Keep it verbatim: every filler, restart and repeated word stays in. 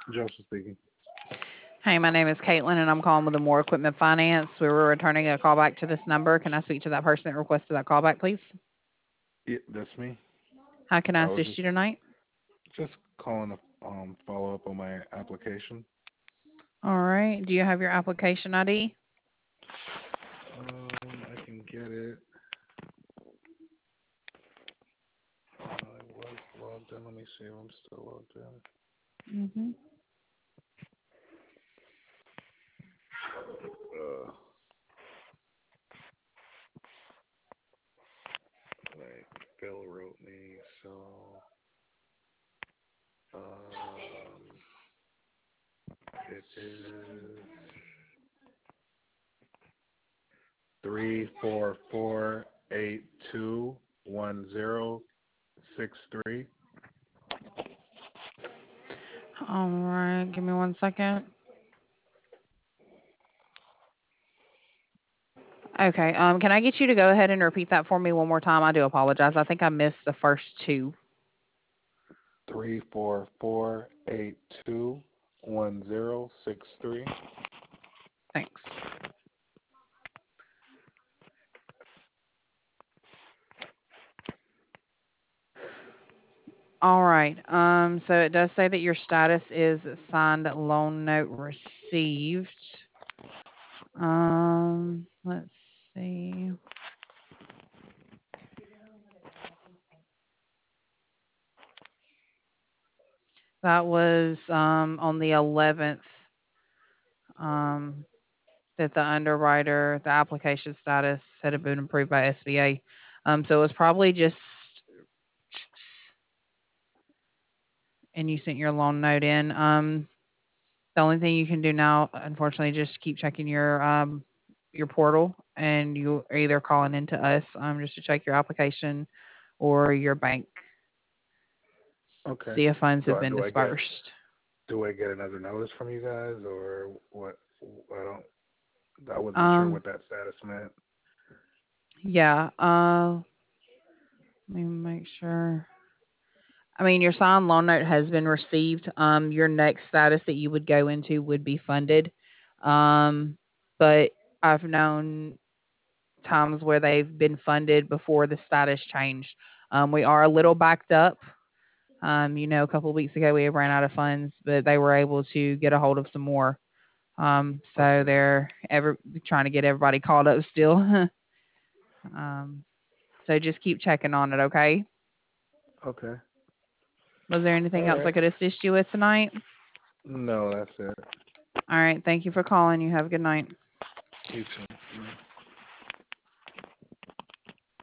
Joseph speaking. Hey, my name is Caitlin, and I'm calling with the More Equipment Finance. We were returning a call back to this number. Can I speak to that person that requested that callback, please? Yeah, that's me. How can I I was assist just you tonight? just calling to um follow up on my application. All right. Do you have your application I D? Um, I can get it. I was logged in. Let me see if I'm still logged in. Mm-hmm. Uh, like Phil wrote me, so um, it is three four four eight two one zero six three. All right. Give me one second. Okay. Um, can I get you to go ahead and repeat that for me one more time? I do apologize. I think I missed the first two. Three four four eight two one zero six three. Thanks. All right. Um, so it does say that your status is signed loan note received. Um, let's see. That was um, on the eleventh um, that the underwriter, the application status had been approved by S B A. Um, so it was probably just, and you sent your loan note in. Um, the only thing you can do now, unfortunately, just keep checking your um, your portal, and you are either calling into us um, just to check your application or your bank, Okay. see if funds Do have I been do I get dispersed. do I get another notice from you guys or what? I don't. I wasn't sure Um, what that status meant. yeah. Uh, let me make sure. I mean, your signed loan note has been received. Um, your next status that you would go into would be funded. Um, but I've known times where they've been funded before the status changed. Um, we are a little backed up. Um, you know, a couple of weeks ago we ran out of funds, but they were able to get a hold of some more. Um, so Okay. they're ever trying to get everybody caught up still. um, so just keep checking on it, okay? Okay. Was there anything All else I right. could assist you with tonight? No, that's it. All right. Thank you for calling. You have a good night. You too.